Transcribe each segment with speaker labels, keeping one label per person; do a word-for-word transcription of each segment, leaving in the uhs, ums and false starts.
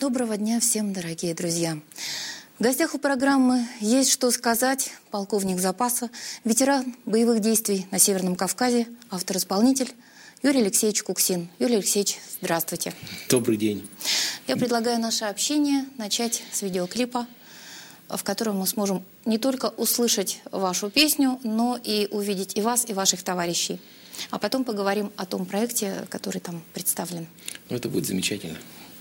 Speaker 1: Доброго дня всем, дорогие друзья. В гостях у программы «Есть что сказать» полковник запаса, ветеран боевых действий на Северном Кавказе, автор-исполнитель Юрий Алексеевич Куксин. Юрий Алексеевич, здравствуйте.
Speaker 2: Добрый день.
Speaker 1: Я предлагаю наше общение начать с видеоклипа, в котором мы сможем не только услышать вашу песню, но и увидеть и вас, и ваших товарищей. А потом поговорим о том проекте, который там представлен.
Speaker 2: Ну, это будет замечательно.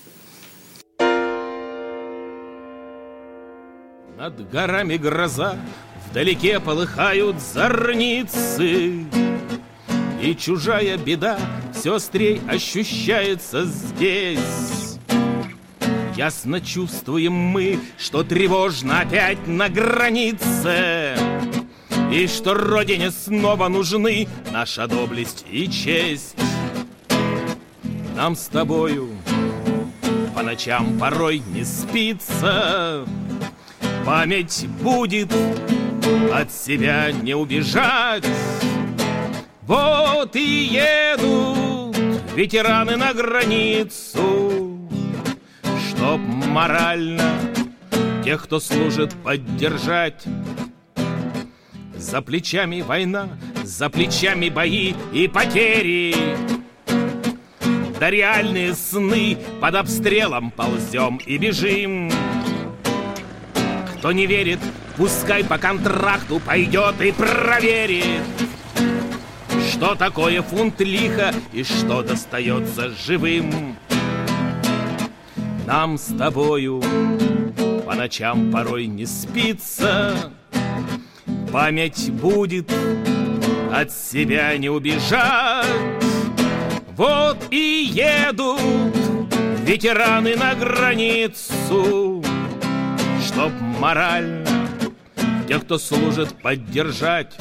Speaker 3: Над горами гроза, вдалеке полыхают зорницы, и чужая беда все острей ощущается здесь. Ясно чувствуем мы, что тревожно опять на границе, и что Родине снова нужны наша доблесть и честь. Нам с тобою по ночам порой не спится, память будет, от себя не убежать. Вот и едут ветераны на границу, чтоб морально тех, кто служит, поддержать. За плечами война, за плечами бои и потери, да реальные сны под обстрелом ползем и бежим. Кто не верит, пускай по контракту пойдет и проверит, что такое фунт лиха и что достается живым. Нам с тобою по ночам порой не спится, память будет, от себя не убежать. Вот и едут ветераны на границу, чтоб морально тех, кто служит, поддержать.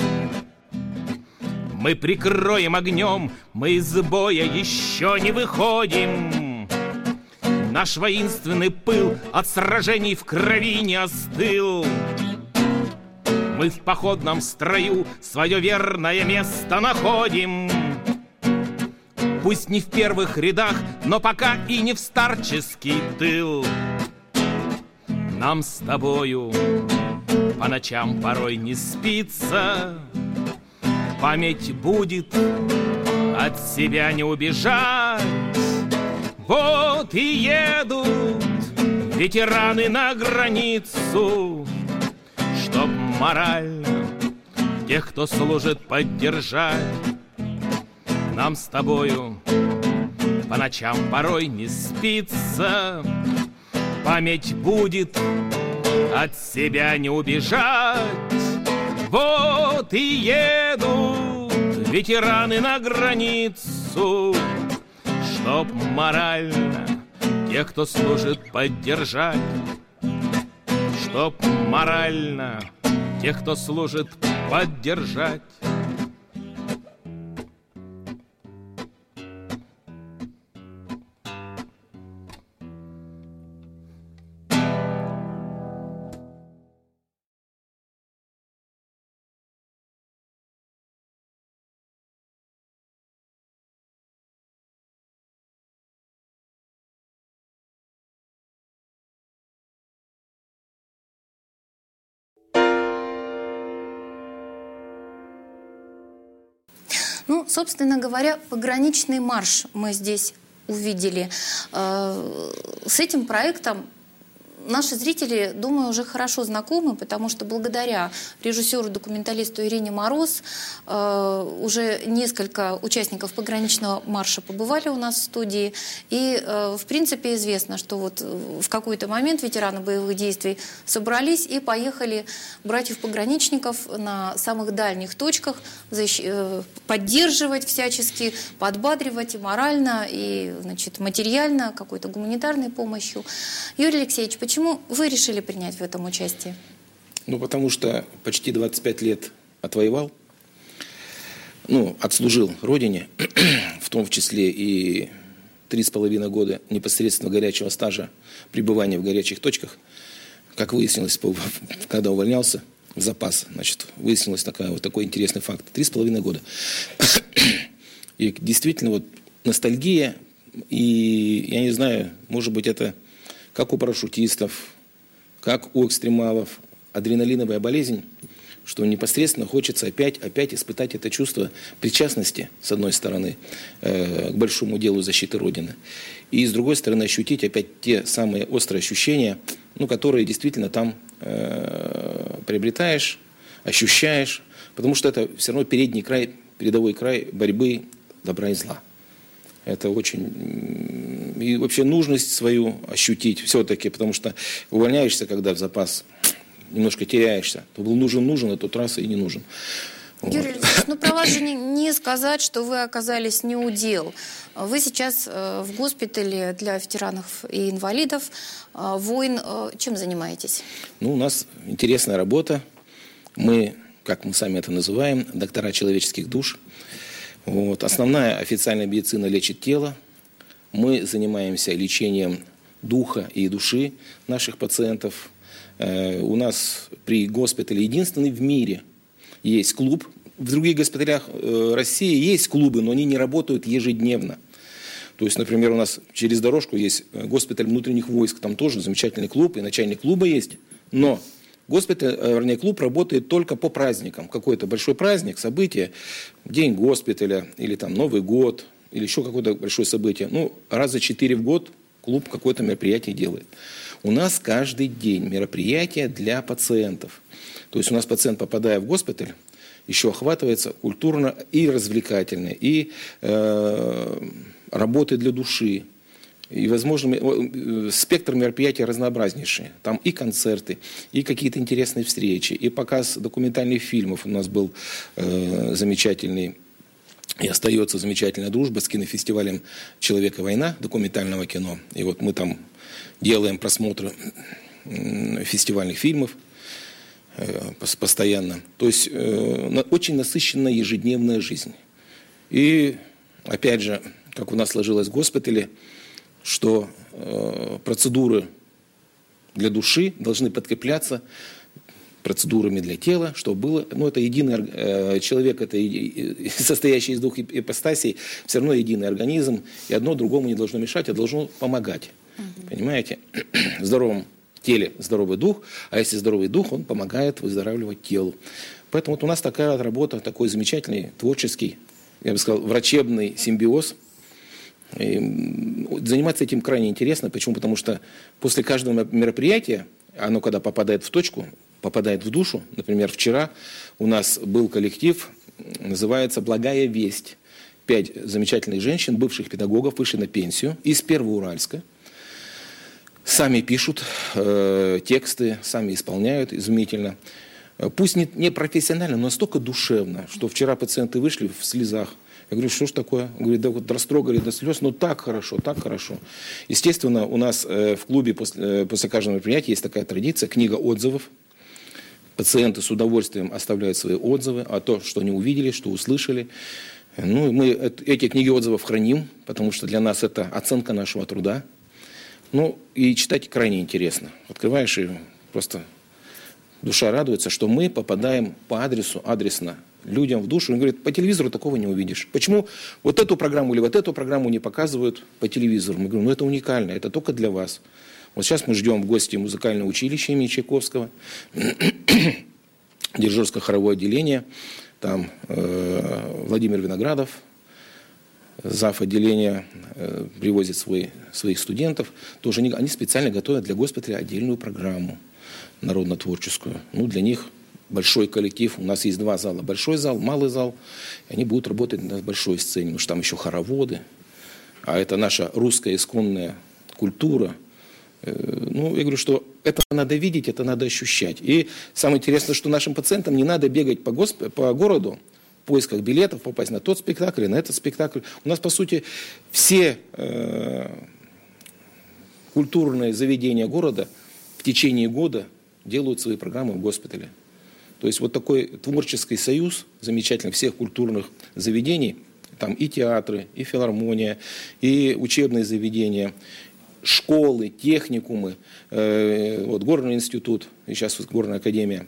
Speaker 3: Мы прикроем огнем, мы из боя еще не выходим. Наш воинственный пыл от сражений в крови не остыл. Мы в походном строю свое верное место находим. Пусть не в первых рядах, но пока и не в старческий тыл. Нам с тобою по ночам порой не спится, память будет, от себя не убежать. Вот и едут ветераны на границу, чтоб морально тех, кто служит, поддержать. Нам с тобою по ночам порой не спится, память будет, от себя не убежать. Вот и едут ветераны на границу, чтоб морально тех, кто служит, поддержать. Чтоб морально тех, кто служит, поддержать.
Speaker 1: Ну, собственно говоря, пограничный марш мы здесь увидели. С этим проектом наши зрители, думаю, уже хорошо знакомы, потому что благодаря режиссеру-документалисту Ирине Мороз э, уже несколько участников пограничного марша побывали у нас в студии. И, э, в принципе, известно, что вот в какой-то момент ветераны боевых действий собрались и поехали братьев-пограничников на самых дальних точках защ... э, поддерживать всячески, подбадривать и морально, и, значит, материально, какой-то гуманитарной помощью. Юрий Алексеевич, почему вы решили принять в этом участие?
Speaker 2: Ну, потому что почти двадцать пять лет отвоевал, ну, отслужил Родине, в том числе и три с половиной года непосредственно горячего стажа пребывания в горячих точках. Как выяснилось, когда увольнялся в запас, значит, выяснилось такая, вот такой интересный факт. Три с половиной года. И действительно, вот ностальгия, и я не знаю, может быть, это как у парашютистов, как у экстремалов, адреналиновая болезнь, что непосредственно хочется опять, опять испытать это чувство причастности, с одной стороны, э, к большому делу защиты Родины, и с другой стороны ощутить опять те самые острые ощущения, ну, которые действительно там э, приобретаешь, ощущаешь, потому что это все равно передний край, передовой край борьбы добра и зла. Это очень... И вообще нужность свою ощутить все-таки, потому что увольняешься, когда в запас, немножко теряешься. То был нужен, нужен, а тот раз и не нужен.
Speaker 1: Юрий
Speaker 2: Вот.
Speaker 1: Алексеевич, ну про вас же не, не сказать, что вы оказались не у дел. Вы сейчас э, в госпитале для ветеранов и инвалидов э, войн. Э, чем занимаетесь?
Speaker 2: Ну, у нас интересная работа. Мы, как мы сами это называем, доктора человеческих душ. Вот. Основная официальная медицина лечит тело. Мы занимаемся лечением духа и души наших пациентов. Э, у нас при госпитале единственный в мире есть клуб. В других госпиталях э, России есть клубы, но они не работают ежедневно. То есть, например, у нас через дорожку есть госпиталь внутренних войск. Там тоже замечательный клуб, и начальник клуба есть. Но госпиталь, вернее, клуб работает только по праздникам. Какой-то большой праздник, событие, день госпиталя, или там Новый год, или еще какое-то большое событие. Ну, раза четыре в год клуб какое-то мероприятие делает. У нас каждый день мероприятия для пациентов. То есть у нас пациент, попадая в госпиталь, еще охватывается культурно и развлекательно, и э, работы для души. И, возможно, спектр мероприятий разнообразнейший. Там и концерты, и какие-то интересные встречи, и показ документальных фильмов. У нас был э, замечательный, и остается замечательная дружба с кинофестивалем «Человек и война» документального кино. И вот мы там делаем просмотры э, фестивальных фильмов э, постоянно. То есть э, очень насыщенная ежедневная жизнь. И, опять же, как у нас сложилось в госпитале, что э, процедуры для души должны подкрепляться процедурами для тела, чтобы было, ну, это единый э, человек, это и, состоящий из двух ипостасей, все равно единый организм, и одно другому не должно мешать, а должно помогать. Mm-hmm. Понимаете? В здоровом теле здоровый дух, а если здоровый дух, он помогает выздоравливать телу. Поэтому вот у нас такая вот работа, такой замечательный, творческий, я бы сказал, врачебный симбиоз. И заниматься этим крайне интересно. Почему? Потому что после каждого мероприятия, оно когда попадает в точку, попадает в душу. Например, вчера у нас был коллектив, называется «Благая весть». Пять замечательных женщин, бывших педагогов, вышли на пенсию из Первоуральска. Сами пишут э, тексты, сами исполняют изумительно. Пусть не, не профессионально, но настолько душевно, что вчера пациенты вышли в слезах. Я говорю, что ж такое? Он говорит, да вот растрогали до слез, но так хорошо, так хорошо. Естественно, у нас э, в клубе после, э, после каждого мероприятия есть такая традиция, книга отзывов. Пациенты с удовольствием оставляют свои отзывы о том, что они увидели, что услышали. Ну, мы эти книги отзывов храним, потому что для нас это оценка нашего труда. Ну, и читать крайне интересно. Открываешь и просто душа радуется, что мы попадаем по адресу, адресно людям в душу. Он говорит, по телевизору такого не увидишь. Почему вот эту программу или вот эту программу не показывают по телевизору? Мы говорим, ну это уникально, это только для вас. Вот сейчас мы ждем в гости музыкальное училище имени Чайковского, дирижерско-хоровое отделение. Там э, Владимир Виноградов, зав. Отделения, э, привозит свой, своих студентов. Тоже они, они специально готовят для госпиталя отдельную программу народно-творческую. Ну, для них большой коллектив. У нас есть два зала. Большой зал, малый зал. И они будут работать на большой сцене, потому что там еще хороводы. А это наша русская исконная культура. Ну, я говорю, что это надо видеть, это надо ощущать. И самое интересное, что нашим пациентам не надо бегать по, госп... по городу в поисках билетов, попасть на тот спектакль, на этот спектакль. У нас, по сути, все э... культурные заведения города в течение года делают свои программы в госпитале. То есть вот такой творческий союз замечательный всех культурных заведений, там и театры, и филармония, и учебные заведения, школы, техникумы, э, вот, горный институт, и сейчас вот горная академия.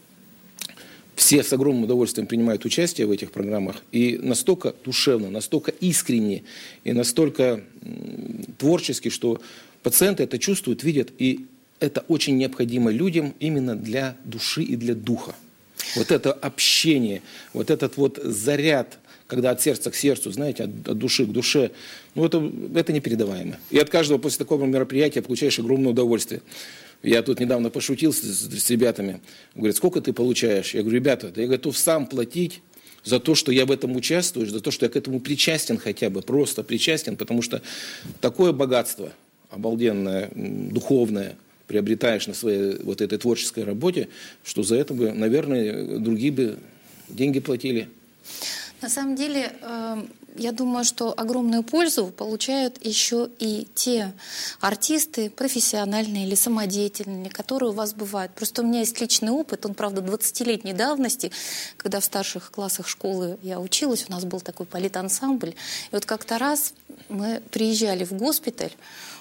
Speaker 2: Все с огромным удовольствием принимают участие в этих программах. И настолько душевно, настолько искренне и настолько м, творчески, что Пациенты это чувствуют, видят, и это очень необходимо людям именно для души и для духа. Вот это общение, вот этот вот заряд, когда от сердца к сердцу, знаете, от, от души к душе, ну это, это непередаваемо. И от каждого после такого мероприятия получаешь огромное удовольствие. Я тут недавно пошутил с, с, с ребятами. Говорят, сколько ты получаешь? Я говорю, ребята, да я готов сам платить за то, что я в этом участвую, за то, что я к этому причастен хотя бы, просто причастен, потому что такое богатство, обалденное, духовное, приобретаешь на своей вот этой творческой работе, что за это бы, наверное, другие бы деньги платили.
Speaker 1: На самом деле, э, я думаю, что огромную пользу получают еще и те артисты, профессиональные или самодеятельные, которые у вас бывают. Просто у меня есть личный опыт, он, правда, двадцатилетней давности, когда в старших классах школы я училась, у нас был такой политансамбль. И вот как-то раз мы приезжали в госпиталь.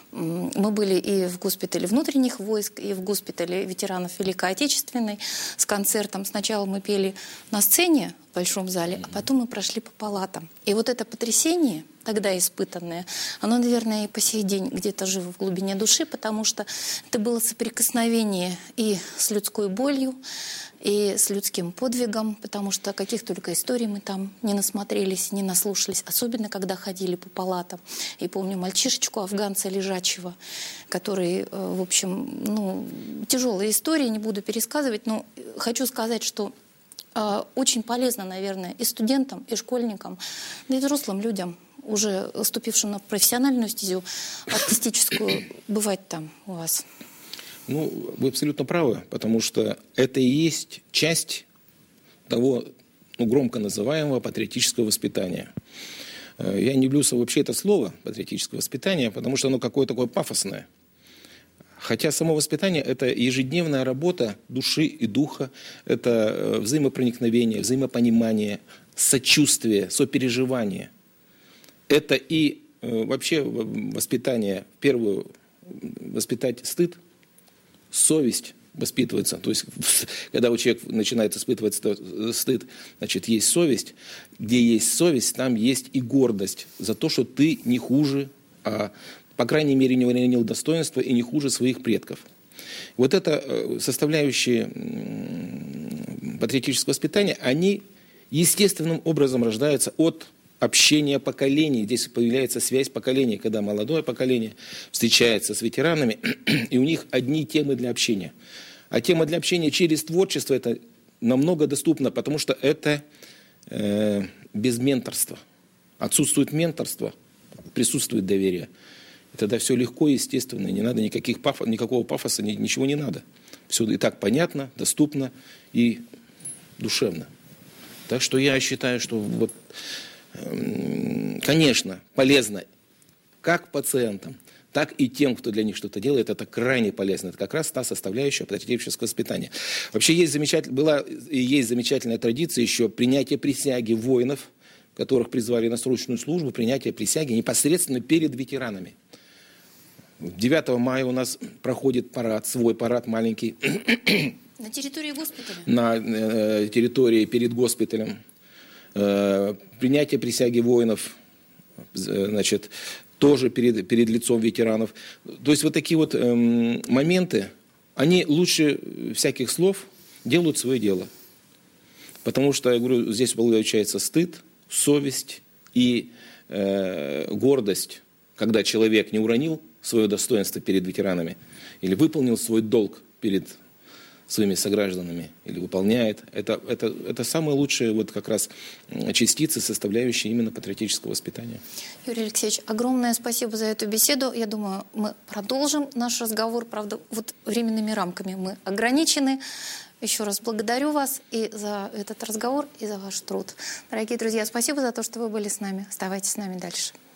Speaker 1: Мы были и в госпитале внутренних войск, и в госпитале ветеранов Великой Отечественной с концертом. Сначала мы пели на сцене в большом зале, а потом мы прошли по палатам. И вот это потрясение, тогда испытанное, оно, наверное, и по сей день где-то живо в глубине души, потому что это было соприкосновение и с людской болью, и с людским подвигом, потому что каких только историй мы там не насмотрелись, не наслушались, особенно когда ходили по палатам. И помню мальчишечку афганца лежачего, который, в общем, ну, тяжелые истории, не буду пересказывать, но хочу сказать, что э, очень полезно, наверное, и студентам, и школьникам, да и взрослым людям, уже вступившим на профессиональную стезю артистическую, бывать там у вас.
Speaker 2: Ну, вы абсолютно правы, потому что это и есть часть того, ну, громко называемого патриотического воспитания. Я не люблю вообще это слово «патриотическое воспитание», потому что оно какое-то такое пафосное. Хотя само воспитание – это ежедневная работа души и духа, это взаимопроникновение, взаимопонимание, сочувствие, сопереживание. Это и вообще воспитание, в первую, воспитать стыд, совесть воспитывается. То есть, когда у человека начинает испытывать стыд, значит, есть совесть. Где есть совесть, там есть и гордость за то, что ты не хуже, а, по крайней мере, не уронил достоинства и не хуже своих предков. Вот это составляющие патриотического воспитания, они естественным образом рождаются от общение поколений. Здесь появляется связь поколений, когда молодое поколение встречается с ветеранами, и у них одни темы для общения. А тема для общения через творчество это намного доступно, потому что это э, без менторства. Отсутствует менторство, присутствует доверие. И тогда все легко и естественно, не надо никаких пафос, никакого пафоса, ничего не надо. Все и так понятно, доступно и душевно. Так что я считаю, что вот конечно, полезно как пациентам, так и тем, кто для них что-то делает, это крайне полезно. Это как раз та составляющая патриотического воспитания. Вообще есть замечатель... была и есть замечательная традиция еще принятия присяги воинов, которых призвали на срочную службу, принятие присяги непосредственно перед ветеранами. девятого мая у нас проходит парад, свой парад маленький.
Speaker 1: На территории госпиталя?
Speaker 2: На э, территории перед госпиталем. Э, принятие присяги воинов, значит, тоже перед, перед лицом ветеранов. То есть вот такие вот э, моменты, они лучше всяких слов делают свое дело. Потому что, я говорю, здесь получается стыд, совесть и э, гордость, когда человек не уронил свое достоинство перед ветеранами или выполнил свой долг перед своими согражданами или выполняет. Это, это, это самые лучшие вот как раз частицы, составляющие именно патриотического воспитания.
Speaker 1: Юрий Алексеевич, огромное спасибо за эту беседу. Я думаю, мы продолжим наш разговор. Правда, вот временными рамками мы ограничены. Еще раз благодарю вас и за этот разговор, и за ваш труд. Дорогие друзья, спасибо за то, что вы были с нами. Оставайтесь с нами дальше.